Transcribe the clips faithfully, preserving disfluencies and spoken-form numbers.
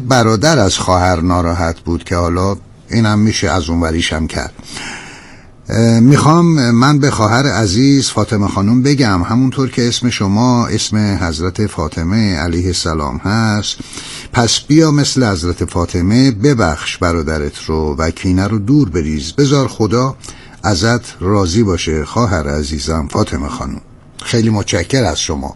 برادر از خواهر ناراحت بود که حالا اینم میشه از اونوریشم کرد. میخوام من به خواهر عزیز فاطمه خانم بگم همونطور که اسم شما اسم حضرت فاطمه علیه السلام هست، پس بیا مثل حضرت فاطمه ببخش برادرت رو و کینه رو دور بریز، بذار خدا ازت راضی باشه خواهر عزیزم فاطمه خانم. خیلی متشکر از شما.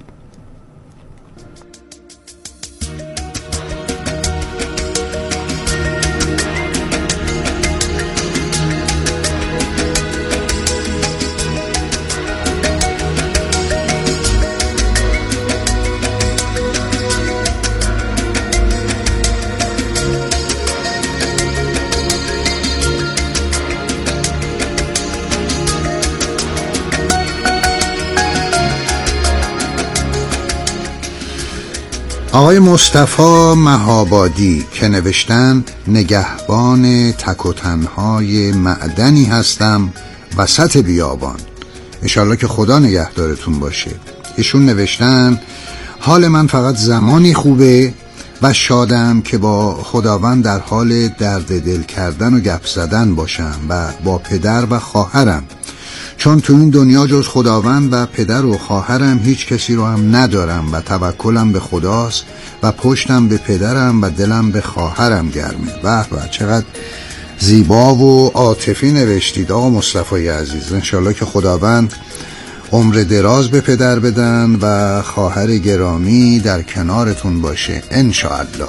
آقای مصطفی مهابادی که نوشتن نگهبان تک و تنهای معدنی هستم وسط بیابان، انشالله که خدا نگهدارتون باشه. ایشون نوشتن حال من فقط زمانی خوبه و شادم که با خداوند در حال درد دل کردن و گپ زدن باشم و با پدر و خواهرم، چون تو این دنیا جز خداوند و پدر و خواهرم هیچ کسی رو هم ندارم و توکلم به خداست و پشتم به پدرم و دلم به خواهرم گرمه. به به چقدر زیبا و عاطفی نوشتید آقا مصطفی عزیز. انشالله که خداوند عمر دراز به پدر بدن و خواهر گرامی در کنارتون باشه انشاءالله.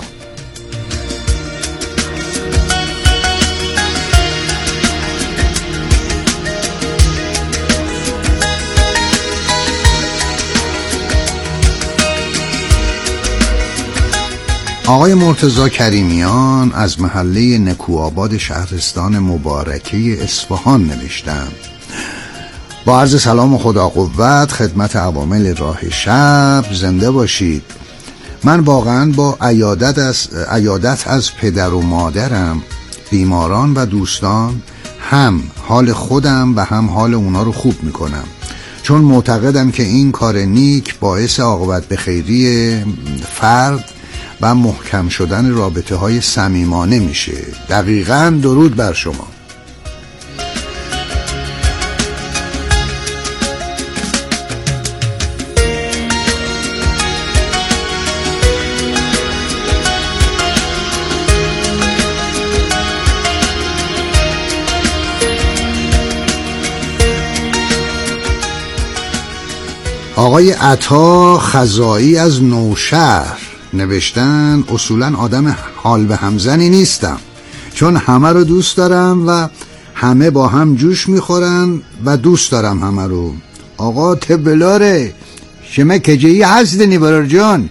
آقای مرتضی کریمیان از محله نکوآباد شهرستان مبارکه اصفهان نوشتم با عرض سلام و خدا قوت خدمت عوامل راه شب، زنده باشید. من واقعا با عیادت از, عیادت از پدر و مادرم، بیماران و دوستان هم حال خودم و هم حال اونا رو خوب میکنم، چون معتقدم که این کار نیک باعث عاقبت به خیری فرد و محکم شدن رابطه های صمیمانه میشه. دقیقاً. درود بر شما. آقای عطا خزایی از نوشهر نوشتن اصولا آدم حال به همزنی نیستم، چون همه رو دوست دارم و همه با هم جوش میخورن و دوست دارم همه رو. آقا تبلاره شما کجایی هستنی برار جان؟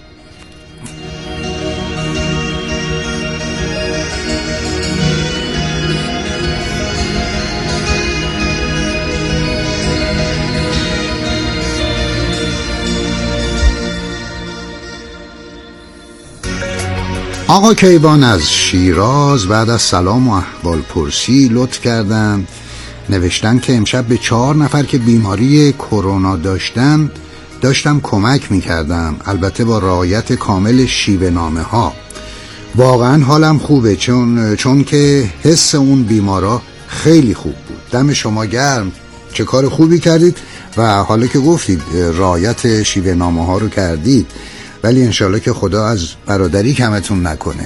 آقا کیوان از شیراز بعد از سلام و احوال پرسی لطف کردن، نوشتن که امشب به چهار نفر که بیماری کرونا داشتن داشتم کمک میکردم، البته با رعایت کامل شیوه نامه ها. واقعا حالم خوبه، چون چون که حس اون بیمارا خیلی خوب بود. دم شما گرم، چه کار خوبی کردید و حالا که گفتید رعایت شیوه نامه ها رو کردید، ولی انشالله که خدا از برادری کمتون نکنه.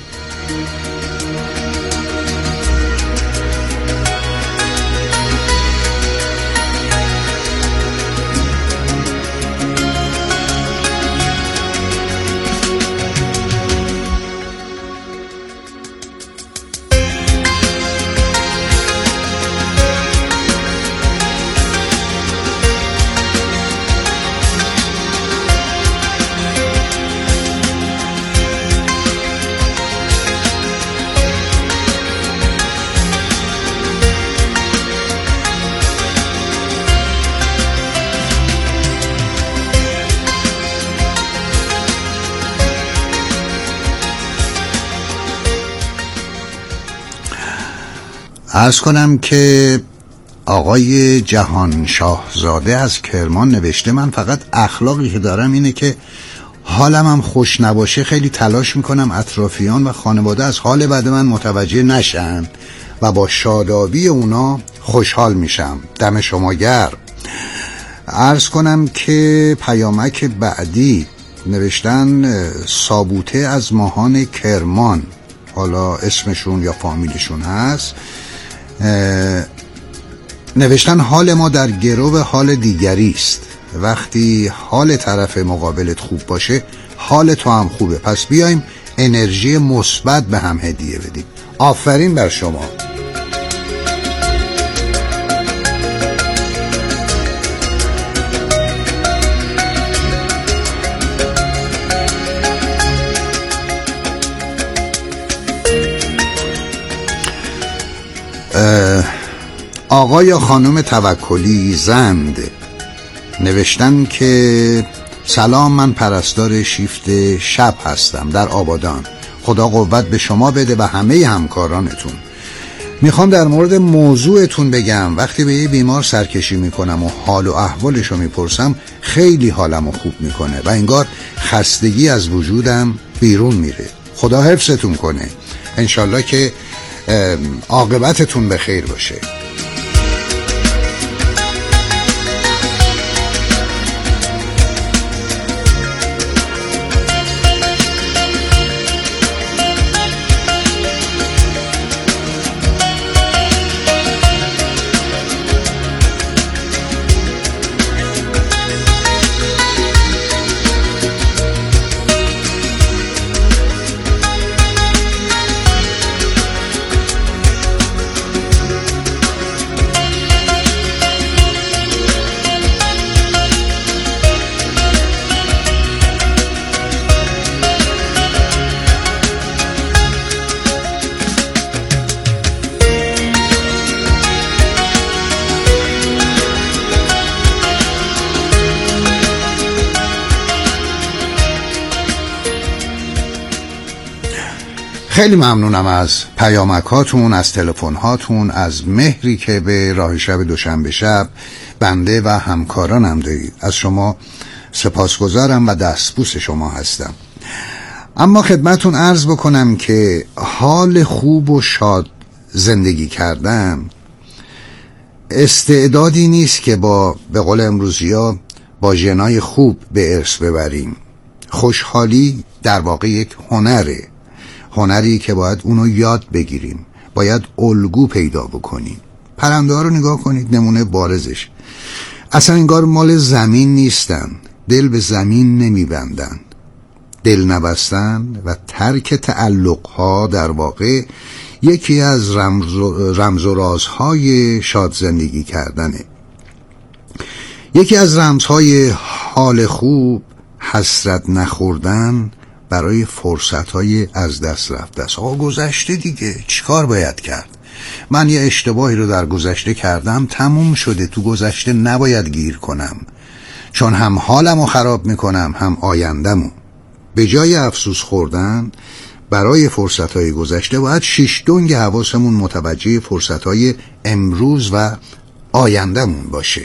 عرض کنم که آقای جهان شاهزاده از کرمان نوشته من فقط اخلاقی که دارم اینه که حالم هم خوش نباشه خیلی تلاش میکنم اطرافیان و خانواده از حال بد من متوجه نشن و با شادابی اونا خوشحال میشم. دم شما گرم. عرض کنم که پیامک بعدی نوشتن سابوته از ماهان کرمان، حالا اسمشون یا فامیلشون هست. نوشتن حال ما در گرو حال دیگری است. وقتی حال طرف مقابلت خوب باشه حال تو هم خوبه، پس بیایم انرژی مثبت به هم هدیه بدیم. آفرین بر شما. آقا یا خانم توکلی زند نوشتن که سلام، من پرستار شیفت شب هستم در آبادان. خدا قوت به شما بده و همه همکارانتون. میخوام در مورد موضوعتون بگم. وقتی به یه بیمار سرکشی میکنم و حال و احوالشو میپرسم خیلی حالمو خوب میکنه و انگار خستگی از وجودم بیرون میره. خدا حفظتون کنه. انشالله که عاقبتتون به خیر باشه. خیلی ممنونم از پیامکاتون، از تلفن‌هاتون، از مهری که به راه شب دوشنبه شب بنده و همکارانم دارید. از شما سپاسگزارم و دستبوس شما هستم. اما خدمتون عرض بکنم که حال خوب و شاد زندگی کردن استعدادی نیست که با به قول امروزی‌ها با ژنای خوب به ارث ببریم. خوشحالی در واقع یک هنره، هنری که باید اونو یاد بگیریم، باید الگو پیدا بکنیم. پرنده ها رو نگاه کنید، نمونه بارزش. اصلا انگار مال زمین نیستن، دل به زمین نمیبندن. دل نبستن و ترک تعلق ها در واقع یکی از رمز و, رمز و رازهای شاد زندگی کردنه. یکی از رمزهای حال خوب حسرت نخوردن برای فرصت‌های از دست رفته است. آقا گذشته دیگه، چیکار باید کرد؟ من یه اشتباهی رو در گذشته کردم، تموم شده. تو گذشته نباید گیر کنم، چون هم حالمو خراب میکنم هم آیندمو. به جای افسوس خوردن برای فرصت‌های گذشته باید شیش دنگ حواسمون متوجه فرصت‌های امروز و آیندمون باشه.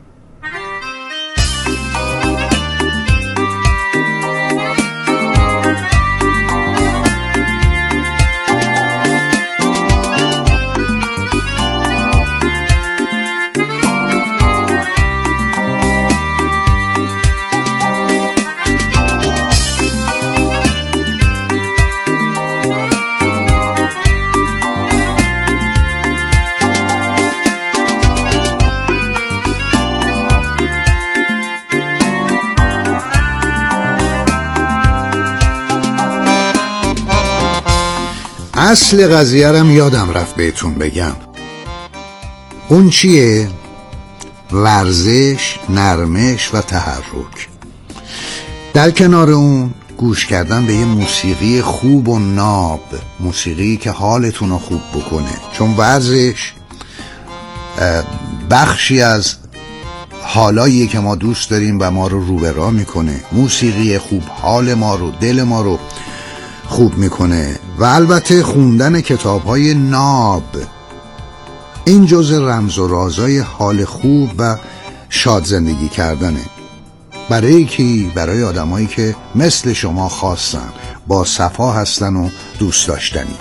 اصل قضیه رم یادم رفت بهتون بگم. اون چیه؟ ورزش، نرمش و تحرک. در کنار اون گوش کردن به یه موسیقی خوب و ناب، موسیقی که حالتون رو خوب بکنه، چون ورزش بخشی از حالاییه که ما دوست داریم و ما رو رو به راه میکنه. موسیقی خوب حال ما رو، دل ما رو خوب میکنه. و البته خوندن کتاب‌های ناب، این جزء رمز و رازهای حال خوب و شاد زندگی کردنه. برای کی؟ برای آدمایی که مثل شما خاصن، با صفا هستن و دوست داشتنی.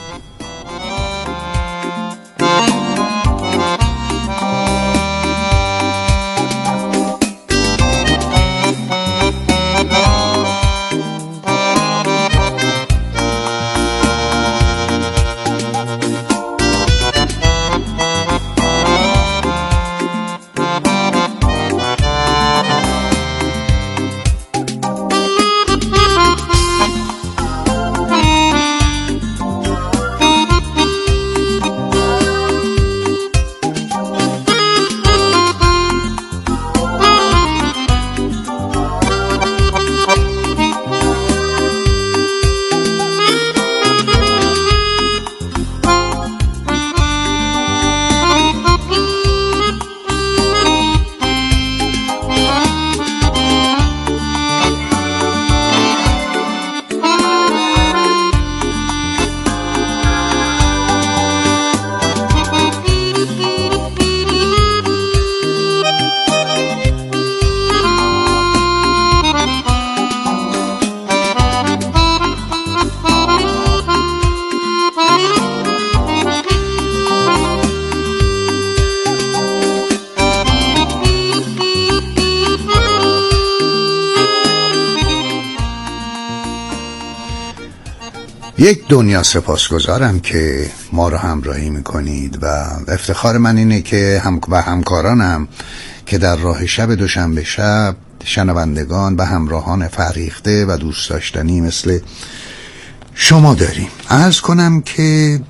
یک دنیا سپاسگزارم که ما رو همراهی میکنید و افتخار من اینه که هم و همکارانم که در راه شب دوشنبه شب شنوندگان و همراهان فریخته و دوست داشتنی مثل شما داریم. عرض کنم که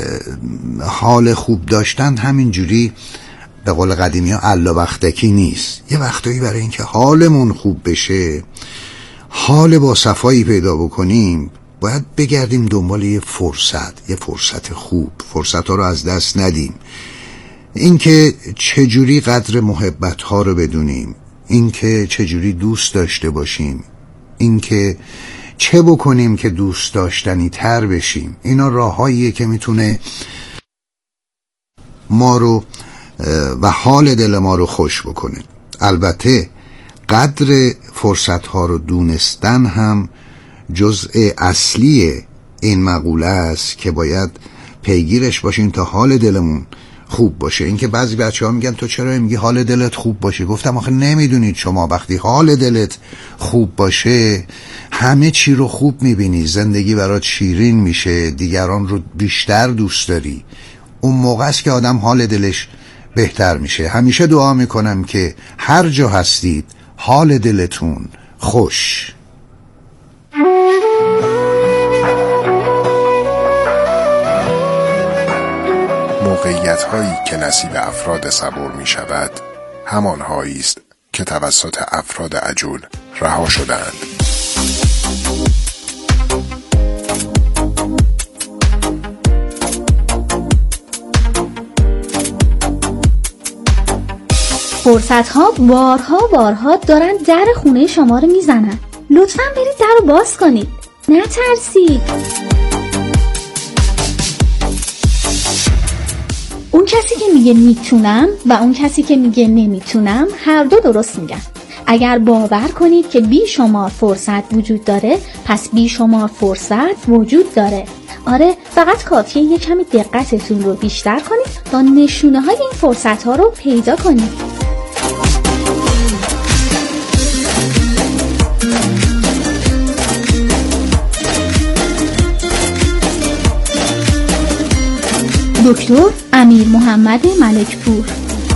حال خوب داشتن همینجوری به قول قدیمی ها الا وقتکی نیست. یه وقتایی برای اینکه حالمون خوب بشه، حال با صفایی پیدا بکنیم، باید بگردیم دنبال یه فرصت، یه فرصت خوب. فرصت ها رو از دست ندیم. اینکه چجوری قدر محبت ها رو بدونیم، اینکه چجوری دوست داشته باشیم، اینکه چه بکنیم که دوست داشتنی تر بشیم، اینا راهاییه که میتونه ما رو و حال دل ما رو خوش بکنه. البته قدر فرصت ها رو دونستن هم جزء اصلی این مقوله است که باید پیگیرش باشیم تا حال دلمون خوب باشه. اینکه بعضی بچه ها میگن تو چرا میگی حال دلت خوب باشه؟ گفتم آخه نمیدونید شما وقتی حال دلت خوب باشه همه چی رو خوب میبینی، زندگی برات شیرین میشه، دیگران رو بیشتر دوست داری. اون موقع است که آدم حال دلش بهتر میشه. همیشه دعا میکنم که هر جا هستید حال دلتون خوش. موقعیت هایی که نصیب افراد صبور می شود همان هایی است که توسط افراد عجول رها شدند. فرصت ها بارها بارها دارن در خونه شما رو میزنن. لطفاً برید در رو باز کنید، نترسید. اون کسی که میگه میتونم و اون کسی که میگه نمیتونم هر دو درست میگن. اگر باور کنید که بیشمار فرصت وجود داره، پس بیشمار فرصت وجود داره. آره، فقط کافیه یه کمی دقتتون رو بیشتر کنید تا نشونه های این فرصت ها رو پیدا کنید. دکتر امیر محمد ملکپور.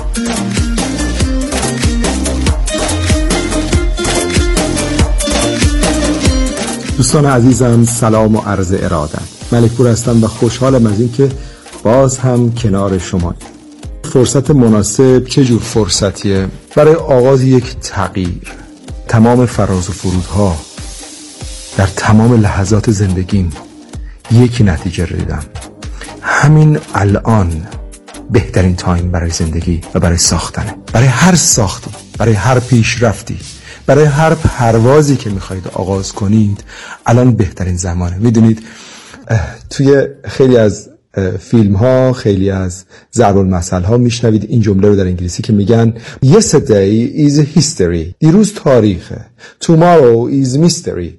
دوستان عزیزم سلام و عرض ارادت. ملکپور هستم و خوشحالم از این که باز هم کنار شماییم. فرصت مناسب چه جور فرصتیه؟ برای آغاز یک تغییر. تمام فراز و فرودها در تمام لحظات زندگیم یک نتیجه رو دیدم. همین الان بهترین تایم برای زندگی و برای ساختنه. برای هر ساختی، برای هر پیشرفتی، برای هر پروازی که میخواید آغاز کنید الان بهترین زمانه. میدونید توی خیلی از فیلم ها، خیلی از ضرب المثل ها میشنوید این جمله رو در انگلیسی که میگن Yesterday is history. دیروز تاریخه. Tomorrow is mystery.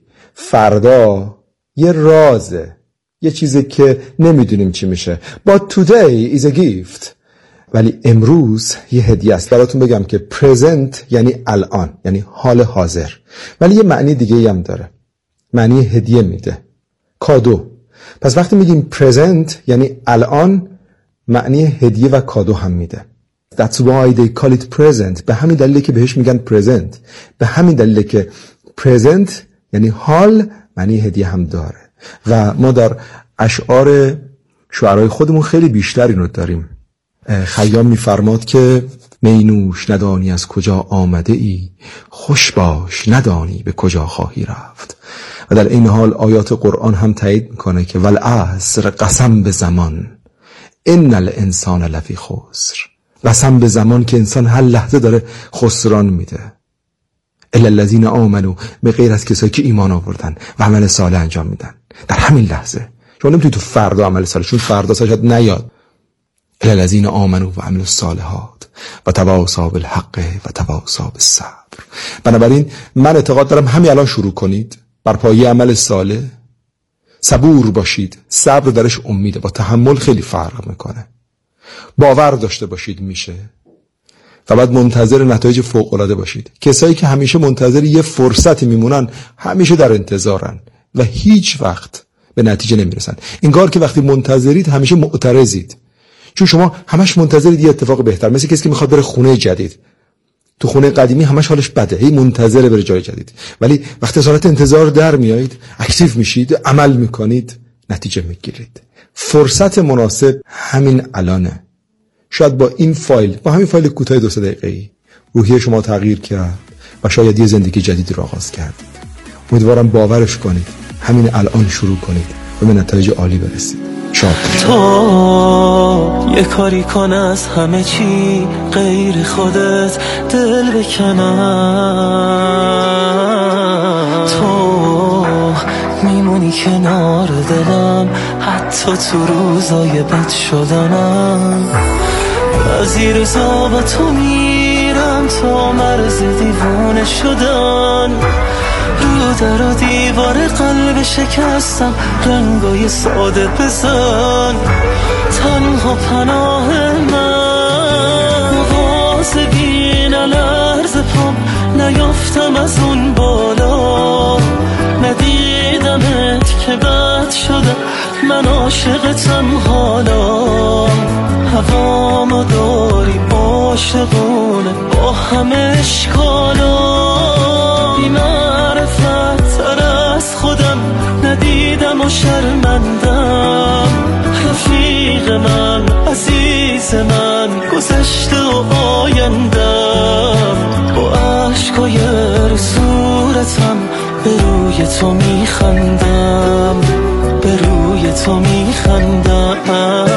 فردا یه رازه، یه چیزی که نمیدونیم چی میشه. But today is a gift. ولی امروز یه هدیه است. براتون بگم که present یعنی الان، یعنی حال حاضر، ولی یه معنی دیگه هم داره. معنی هدیه میده، کادو. پس وقتی میگیم present یعنی الان، معنی هدیه و کادو هم میده. That's why they call it present. به همین دلیله که بهش میگن present. به همین دلیله که present یعنی حال، معنی هدیه هم داره. و ما در اشعار شعرهای خودمون خیلی بیشتر اینو داریم. خیام میفرماد که مینوش ندانی از کجا آمده ای، خوش باش ندانی به کجا خواهی رفت. و در این حال آیات قرآن هم تایید میکنه که والعصر قسم به زمان ان الانسان لفی خسر. قسم به زمان که انسان هر لحظه داره خسران میده. الا الذین آمنوا، به غیر از کسایی که ایمان آوردن و عمل صالح انجام میدن در همین لحظه. شما نمیتونید تو فردا عمل صالح، چون فردا شاید نیاد. الا الذین آمنوا و عملوا الصالحات و تواصوا بالحق و تواصوا بالصبر. بنابراین من اعتقاد دارم همین الان شروع کنید بر پایه عمل صالح، صبور باشید. صبر درش امیده، با تحمل خیلی فرق میکنه. باور داشته باشید میشه، و بعد منتظر نتایج فوق العاده باشید. کسایی که همیشه منتظر یه فرصتی میمونن همیشه در انتظارن و هیچ وقت به نتیجه نمیرسن. انگار که وقتی منتظرید همیشه معترضید، چون شما همش منتظرید یه اتفاق بهتر. مثل کسی که میخواد بره خونه جدید، تو خونه قدیمی همش حالش بده، هی منتظره بره جای جدید. ولی وقتی از حالت انتظار در میایید، اکتیو میشید، عمل میکنید، نتیجه میگیرید. فرصت مناسب همین الانه. شاید با این فایل، با همین فایل کوتاه دو سه دقیقه‌ای روحیه شما تغییر کرد و شاید یه زندگی جدید رو آغاز کرد. امیدوارم باورش کنید، همین الان شروع کنید و به نتایج عالی برسید. شاد تو یه کاری کن از همه چی غیر خودت دل بکنم. تو میمونی کنار دلم حتی تو روزای بد شدنم. از زیر روزا با تو میرم تا مرز دیوونه شدن. رو در و دیوار قلب شکستم، رنگای ساده بزن. تنها پناه من مواظبی نلرز پام، نیافتم از اون بالا. ندیدمت که بد شدم، من عاشقتم حالا. هوامو داری عاشقونه با همه اشکالا. بی معرفت تر از خودم ندیدم و شرمندم. رفیق من، عزیز من، گذشته و آیندم. با عشقای رو صورتم به روی تو میخندم، به روی تو میخندم.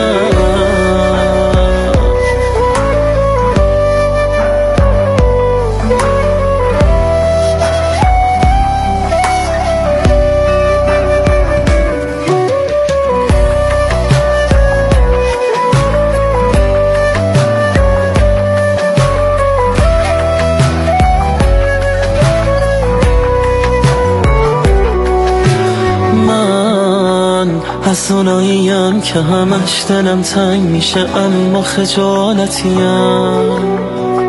از اوناییم که همش دلم تنگ میشه اما خجالتیم.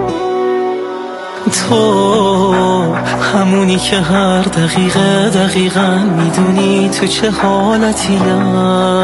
تو همونی که هر دقیقه دقیقاً میدونی تو چه حالتیم.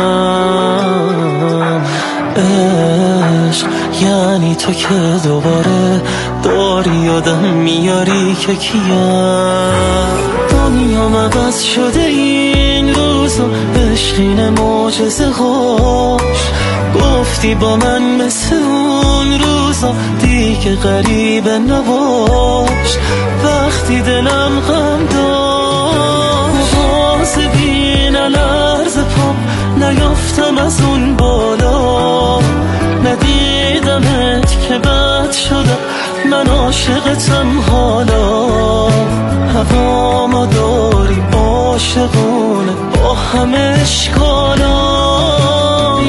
عشق یعنی تو که دوباره داری یادم میاری که کیم. دنیا عوض شده این روزا، عشقین معجزه هاش. گفتی با من مثل اون روزا دیگه غریبه نباش. وقتی دلم غم داشت مواظبی نلرز پام، نیافتم از اون بالا. ندیدمت که بد شدم، من عاشقتم حالا. هوامو داری عاشقونه با همه اشکالا.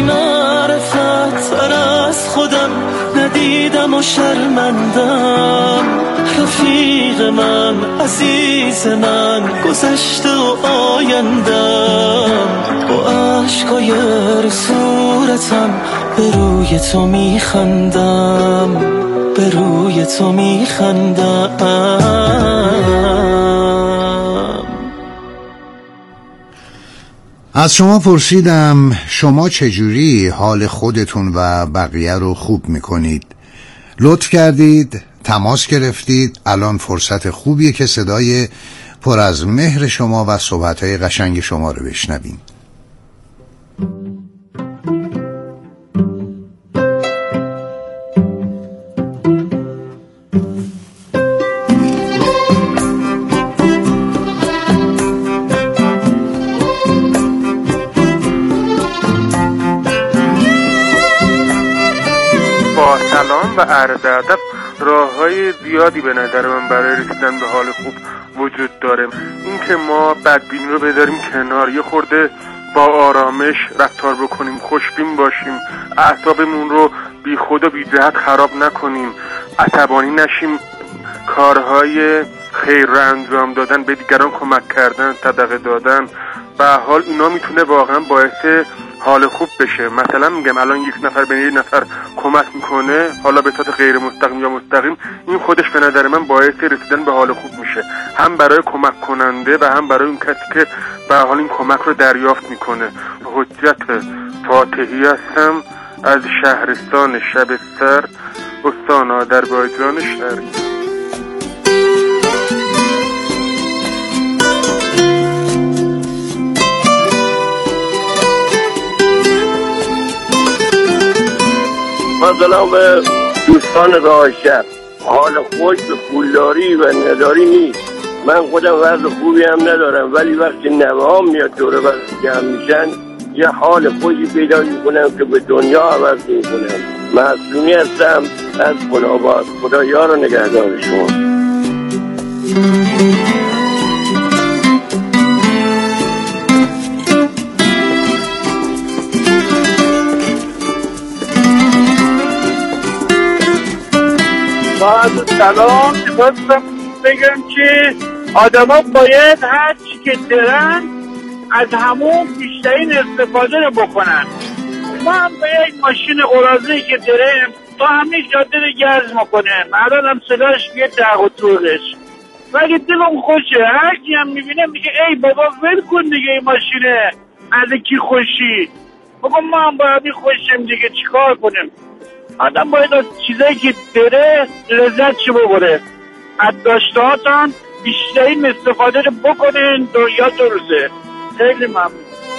ترسیدم و شرمندم، رفیق من، عزیز من، گذشته و آیندم، با عشقای رو صورتم به روی تو میخندم، به روی تو میخندم. از شما پرسیدم شما چجوری حال خودتون و بقیه رو خوب میکنید؟ لطف کردید، تماس گرفتید. الان فرصت خوبیه که صدای پر از مهر شما و صحبتهای قشنگ شما رو بشنویم. سلام و عرض ادب. راه‌های زیادی به نظر من برای رسیدن به حال خوب وجود داره. این که ما بدبینی رو بذاریم کنار، یه خورده با آرامش رفتار بکنیم، خوشبین باشیم، اعصابمون رو بی خود و بی جهت خراب نکنیم، عصبانی نشیم، کارهای خیر رو انجام دادن، به دیگران کمک کردن، صدقه دادن، به حال اینا میتونه واقعا باعث حال خوب بشه. مثلا میگم الان یک نفر به یک نفر کمک میکنه، حالا به صورت غیر مستقیم یا مستقیم، این خودش به نظر من باعث رسیدن به حال خوب میشه، هم برای کمک کننده و هم برای اون کسی که به حال این کمک رو دریافت میکنه. حجت فاتحی هستم از شهرستان شبستر، استان آذربایجان شرقی. سلام به دوستان راهشهر. حال خوش به پولداری و نداری نیست. من خودم وضع خوبی هم ندارم، ولی وقتی نوهام میاد دوره وقتی جمع میشن یه حال خوشی پیدا میکنم که به دنیا عوض میکنم. معصومی هستم از گل‌آباد. خدا یار و نگهدار شما. با سلام می‌خواستم بگم که آدما باید هر چی که دارن از همون بیشترین استفاده رو بکنن. ما هم به یک ماشین قرازه‌ای که داریم تا همین جاده رو گرز میکنیم، الان هم صداش بیه دق و توقش، ولی دلم خوشه. هر کی هم میبینه میگه ای بابا ول کن دیگه این ماشینه، از کی خوشی؟ بگم ما هم باید خوشیم دیگه، چیکار کنیم؟ آدم باید از چیزایی که داره لذت چه ببره. از داشتهاتان بیشترین استفاده رو بکنین، دنیا دو روزه. خیلی ممنون.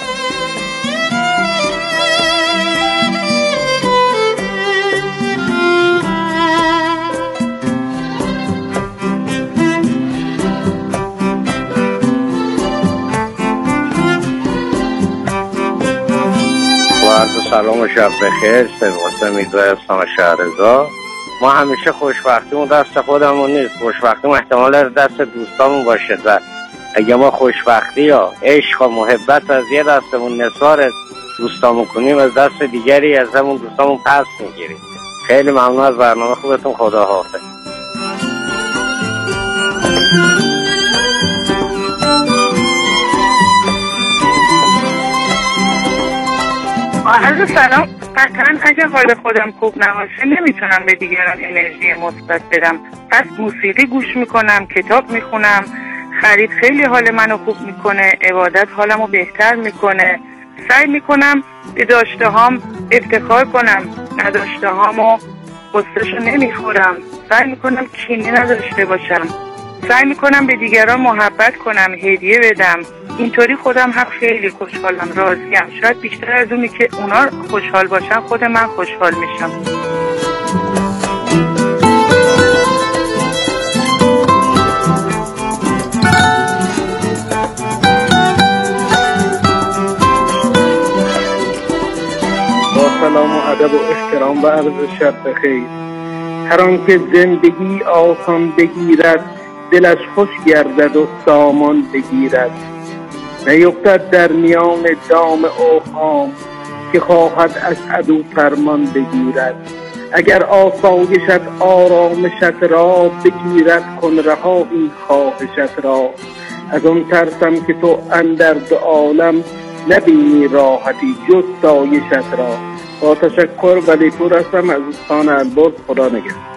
سلام و شب بخیر. سید قاسم میرزا هستم شهرزا. ما همیشه خوشبختیمون دست خودمون نیست، خوشبختیمون احتمال دست دوستامون باشه. و اگه ما خوشبختی یا عشق و محبت از یه دستمون نثار دوستامون کنیم، از دست دیگری از همون دوستامون پس میگیریم. خیلی ممنون از برنامه خوبتون. خدا حافظ. عرض سلام. قطعا اگه حال خودم خوب نباشه نمیتونم به دیگران انرژی مثبت بدم، پس موسیقی گوش میکنم، کتاب میخونم. خرید خیلی حال منو خوب میکنه، عبادت حالمو بهتر میکنه. سعی میکنم به داشته هام افتخار کنم، نداشته هامو قصهشو نمیخورم. سعی میکنم کینه نداشته باشم، سعی میکنم به دیگران محبت کنم، هدیه بدم. اینطوری خودم هم خیلی خوشحالم، راضیم. شاید بیشتر از اونی که اونا خوشحال باشن خود من خوشحال میشم. با سلام و ادب و احترام و عرض شب بخیر. هر آن که زندگی آسان بگیرد، دلش خوش گردد و سامان بگیرد. نیفتد در میان دام اوهام، که خواهد از عدو فرمان بگیرد. اگر آسایشت آرامشت را بگیرد کن رها این خواهشت را. از آن ترسم که تو اندر دو عالم نبینی راحتی جز سایشت را. با تشکر، ولی پور هستم از استان البرز. خدا نگهدار.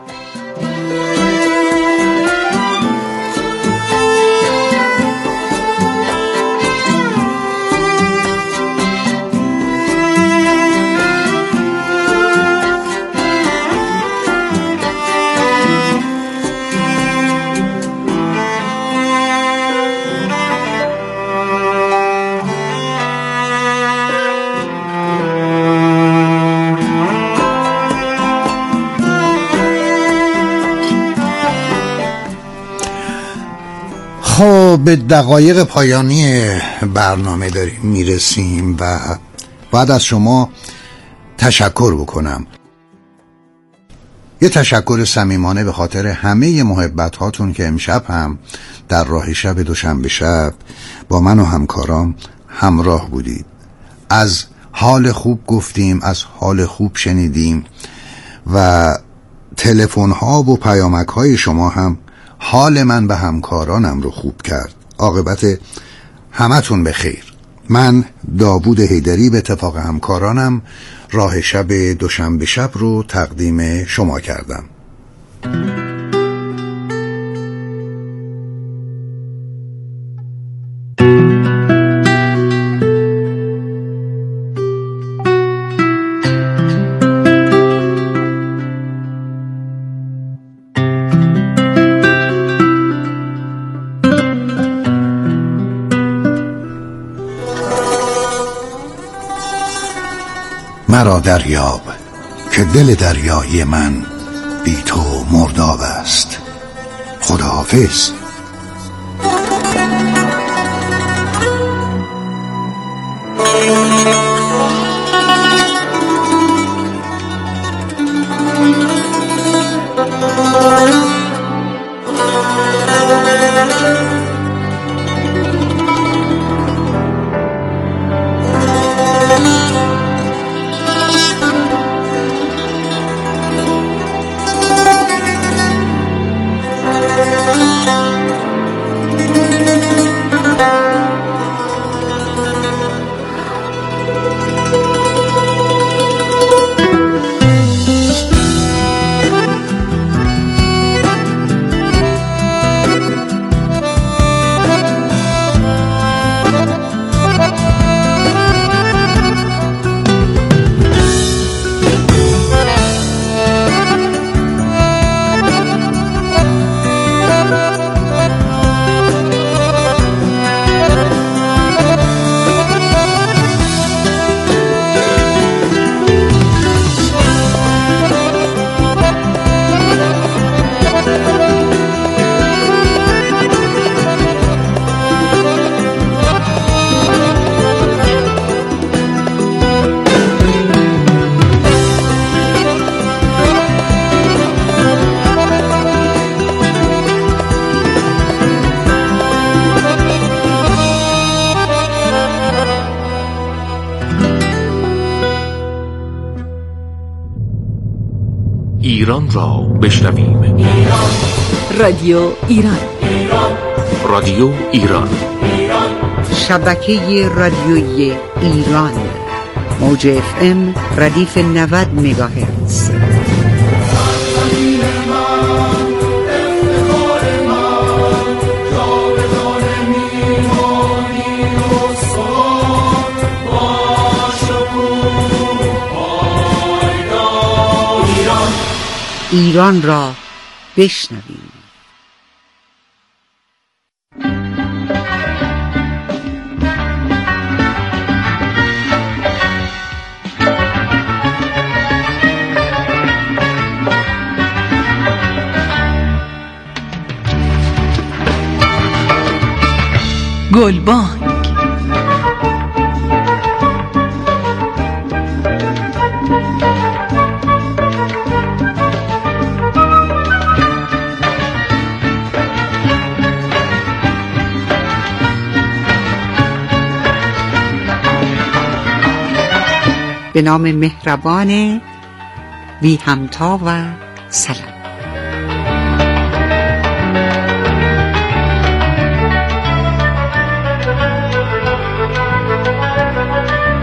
خب به دقایق پایانی برنامه داریم میرسیم و باید از شما تشکر بکنم. یه تشکر صمیمانه به خاطر همه محبت هاتون که امشب هم در راه شب دوشنبه شب با من و همکارام همراه بودید. از حال خوب گفتیم، از حال خوب شنیدیم و تلفن ها و پیامک های شما هم حال من به همکارانم رو خوب کرد. عاقبت همتون به خیر. من داوود حیدری به اتفاق همکارانم راه شب دوشنبه شب رو تقدیم شما کردم. مرا دریاب که دل دریای من بی تو مرداب است. خداحافظ. ایران را بشنویم. ایران. رادیو ایران. ایران. رادیو ایران. ایران. شبکه رادیویی ایران. موج اف ام ردیف نود مگاهرتز. ایران را بشنویم. گلبانگ. به نام مهربان بی همتا و سلام.